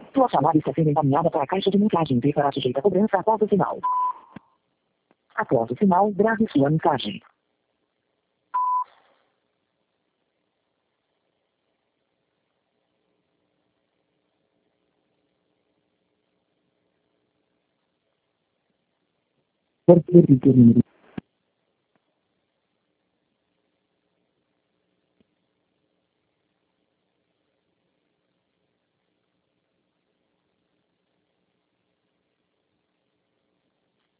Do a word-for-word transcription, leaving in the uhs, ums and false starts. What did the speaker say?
Sua chamada está sendo encaminhada para a caixa de mensagem e será sujeita a cobrança após o sinal. Após o sinal, grave sua mensagem. Pode repetir o número